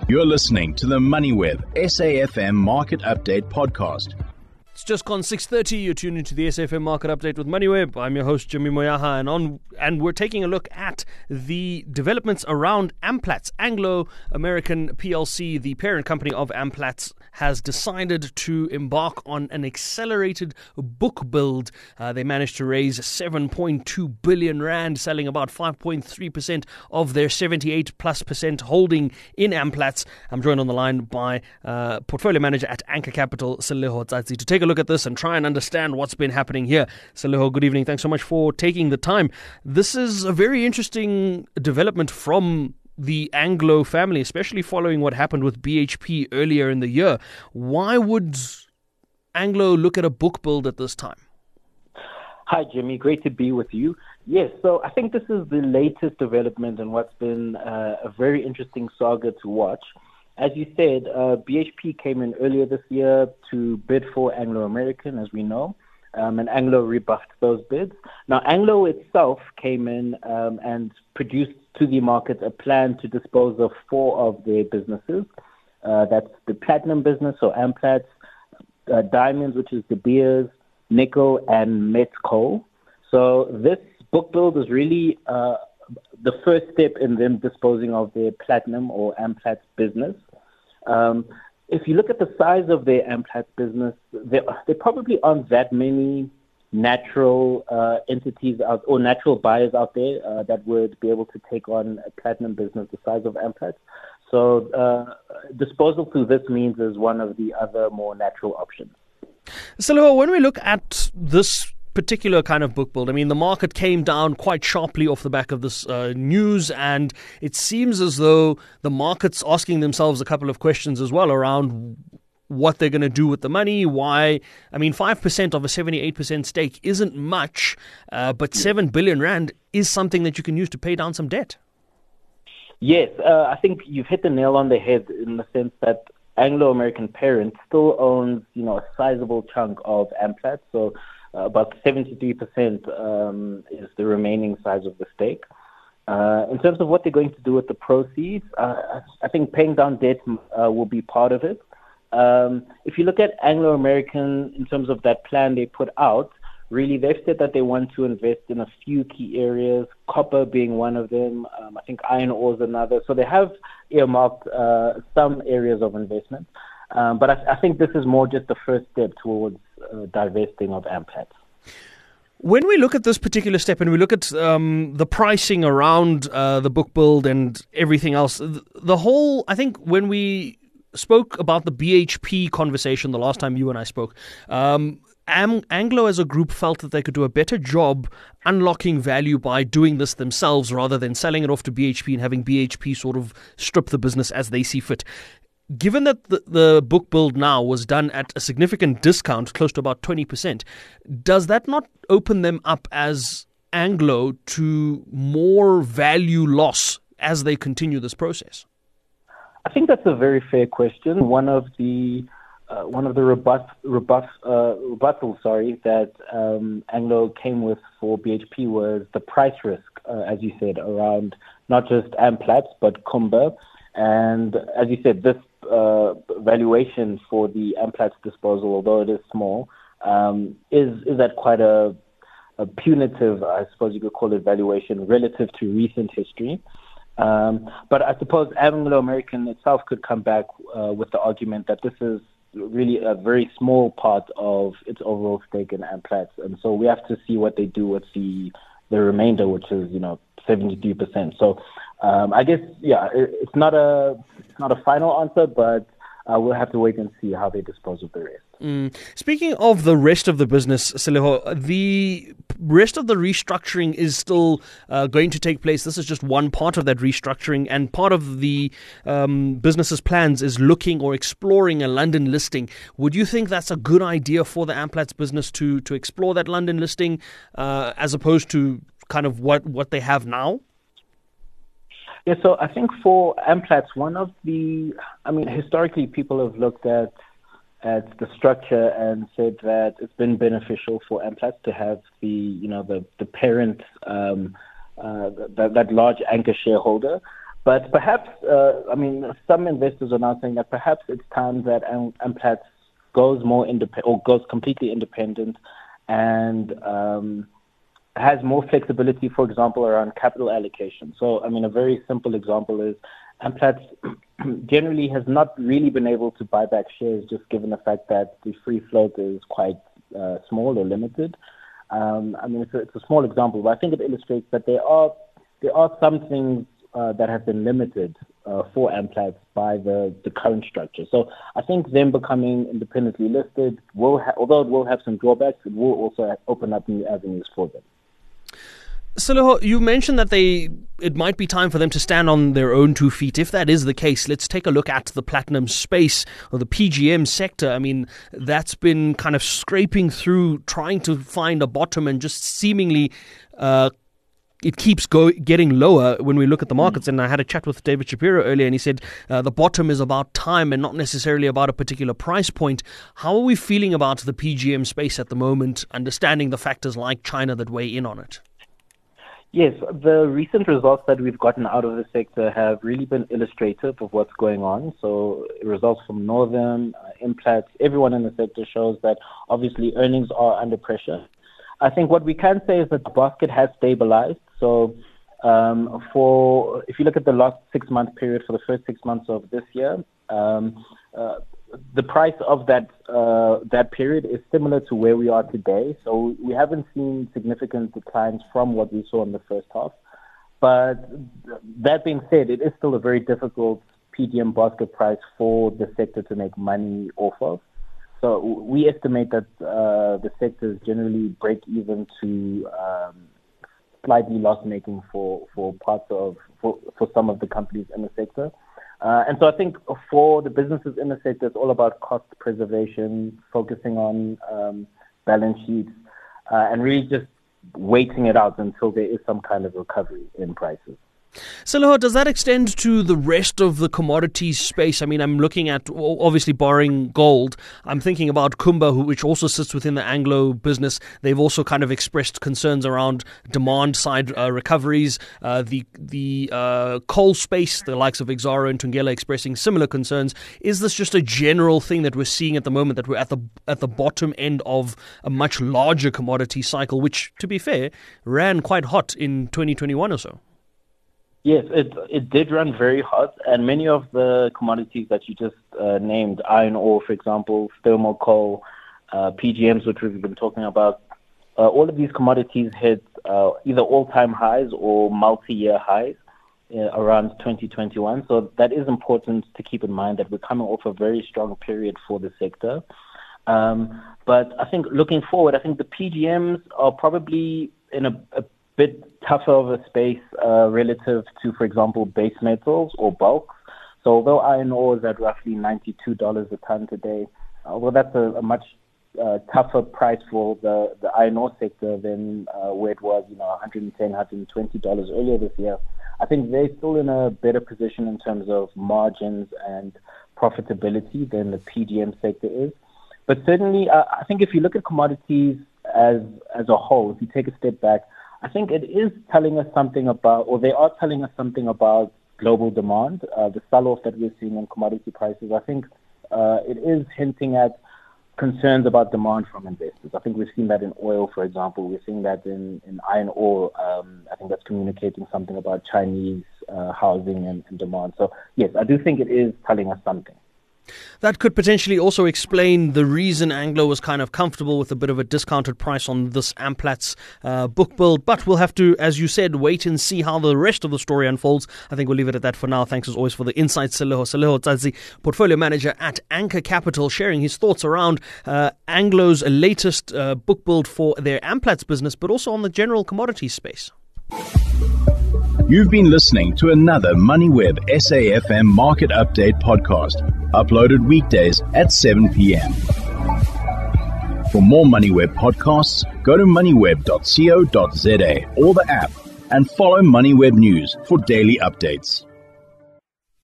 You're listening to the MoneyWeb SAFM Market Update podcast. It's just gone 6:30. You're tuned into the SAFM Market Update with MoneyWeb. I'm your host, Jimmy Moyaha, and we're taking a look at the developments around Amplats. Anglo American PLC, the parent company of Amplats, has decided to embark on an accelerated book build. They managed to raise 7.2 billion rand, selling about 5.3% of their 78+% holding in Amplats. I'm joined on the line by portfolio manager at Anchor Capital, Seleho Tsatsi, to take a look at this and try and understand what's been happening here. Seleho, good evening. Thanks so much for taking the time. This is a very interesting development from the Anglo family, especially following what happened with BHP earlier in the year. Why would Anglo look at a book build at this time? Hi, Jimmy. Great to be with you. Yes, so I think this is the latest development in what's been a very interesting saga to watch. As you said, BHP came in earlier this year to bid for Anglo American, as we know, and Anglo rebuffed those bids. Now, Anglo itself came in and produced to the market a plan to dispose of 4 of their businesses. That's the platinum business, so Amplats, diamonds, which is De Beers, nickel, and met coal. So this book build is really the first step in them disposing of their platinum or Amplats business. If you look at the size of their Amplats business, there probably aren't that many natural entities out, or natural buyers out there that would be able to take on a platinum business the size of Amplats. So disposal through this means is one of the other more natural options. So when we look at this particular kind of book build, I mean, the market came down quite sharply off the back of this news, and it seems as though the market's asking themselves a couple of questions as well around what they're going to do with the money. Why? I mean, 5% of a 78% stake isn't much, but 7 billion rand is something that you can use to pay down some debt. Yes, I think you've hit the nail on the head in the sense that Anglo American parent still owns, a sizable chunk of Amplats. So about 73% is the remaining size of the stake. In terms of what they're going to do with the proceeds, I think paying down debt will be part of it. If you look at Anglo American in terms of that plan they put out, really they've said that they want to invest in a few key areas, copper being one of them. I think iron ore is another. So they have earmarked some areas of investment. But I think this is more just the first step towards divesting of Amplats. When we look at this particular step and we look at the pricing around the book build and everything else, the whole, I think when we spoke about the BHP conversation the last time you and I spoke, Anglo as a group felt that they could do a better job unlocking value by doing this themselves rather than selling it off to BHP and having BHP sort of strip the business as they see fit. Given that the book build now was done at a significant discount, close to about 20%, does that not open them up as Anglo to more value loss as they continue this process? I think that's a very fair question. One of the rebuttals that Anglo came with for BHP was the price risk, as you said, around not just Amplats but Kumba. And as you said, this valuation for the Amplats disposal, although it is small, is at quite a punitive, I suppose you could call it, valuation relative to recent history. But I suppose Anglo American itself could come back with the argument that this is really a very small part of its overall stake in Amplats, and so we have to see what they do with the remainder, which is 73%. So I guess it's not a final answer, but we'll have to wait and see how they dispose of the rest. Speaking of the rest of the business, Seleho, the rest of the restructuring is still going to take place. This is just one part of that restructuring, and part of the business's plans is looking or exploring a London listing. Would you think that's a good idea for the Amplats business to explore that London listing as opposed to kind of what they have now? Yeah, so I think for Amplats, historically people have looked at the structure and said that it's been beneficial for Amplats to have the parent, that large anchor shareholder. But perhaps, some investors are now saying that perhaps it's time that Amplats goes more independent or goes completely independent and has more flexibility, for example, around capital allocation. So, a very simple example is Amplats generally has not really been able to buy back shares just given the fact that the free float is quite small or limited. It's a small example, but I think it illustrates that there are some things that have been limited for Amplats by the current structure. So I think them becoming independently listed although it will have some drawbacks, it will also open up new avenues for them. Seleho, you mentioned that it might be time for them to stand on their own 2 feet. If that is the case, let's take a look at the platinum space or the PGM sector. That's been kind of scraping through, trying to find a bottom, and just seemingly it keeps getting lower when we look at the markets. And I had a chat with David Shapiro earlier, and he said the bottom is about time and not necessarily about a particular price point. How are we feeling about the PGM space at the moment, understanding the factors like China that weigh in on it? Yes, the recent results that we've gotten out of the sector have really been illustrative of what's going on. So results from Northam, Implats, everyone in the sector shows that obviously earnings are under pressure. I think what we can say is that the basket has stabilized. So if you look at the last 6-month period for the first 6 months of this year, the price of that period is similar to where we are today. So we haven't seen significant declines from what we saw in the first half. But that being said, it is still a very difficult PGM basket price for the sector to make money off of. So we estimate that the sector is generally break even to slightly loss making for some of the companies in the sector. And so I think for the businesses in the sector, it's all about cost preservation, focusing on balance sheets, and really just waiting it out until there is some kind of recovery in prices. Seleho, does that extend to the rest of the commodities space? I'm looking at, obviously, barring gold. I'm thinking about Kumba, which also sits within the Anglo business. They've also kind of expressed concerns around demand-side recoveries. The coal space, the likes of Exxaro and Thungela expressing similar concerns. Is this just a general thing that we're seeing at the moment, that we're at the bottom end of a much larger commodity cycle, which, to be fair, ran quite hot in 2021 or so? Yes, it did run very hot, and many of the commodities that you just named, iron ore, for example, thermal coal, PGMs, which we've been talking about, all of these commodities hit either all-time highs or multi-year highs around 2021. So that is important to keep in mind, that we're coming off a very strong period for the sector. But I think looking forward, I think the PGMs are probably in a bit tougher of a space relative to, for example, base metals or bulks. So although iron ore is at roughly $92 a ton today, well, that's a much tougher price for the iron ore sector than where it was, $110, $120 earlier this year. I think they're still in a better position in terms of margins and profitability than the PGM sector is. But certainly, I think if you look at commodities as a whole, if you take a step back, I think it is telling us something about, or they are telling us something about global demand. The sell-off that we're seeing in commodity prices, I think it is hinting at concerns about demand from investors. I think we've seen that in oil, for example. We're seeing that in iron ore. I think that's communicating something about Chinese housing and demand. So, yes, I do think it is telling us something. That could potentially also explain the reason Anglo was kind of comfortable with a bit of a discounted price on this Amplats book build. But we'll have to, as you said, wait and see how the rest of the story unfolds. I think we'll leave it at that for now. Thanks as always for the insights, Seleho Tsadzi, portfolio manager at Anchor Capital, sharing his thoughts around Anglo's latest book build for their Amplats business, but also on the general commodities space. You've been listening to another MoneyWeb SAFM Market Update podcast, uploaded weekdays at 7 p.m. For more MoneyWeb podcasts, go to moneyweb.co.za or the app, and follow MoneyWeb News for daily updates.